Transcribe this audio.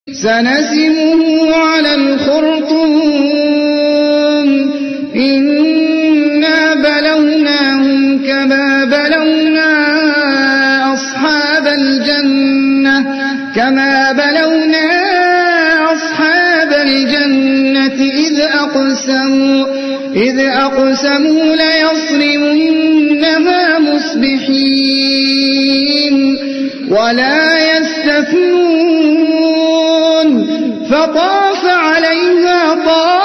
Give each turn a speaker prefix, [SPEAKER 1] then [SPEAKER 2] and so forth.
[SPEAKER 1] سنسمه على الخرطوم إنا بلوناهم كما بلونا أصحاب الجنة إذ أقسموا ليصرمنها مصبحين ولا يستثنون فطاف عليها طائف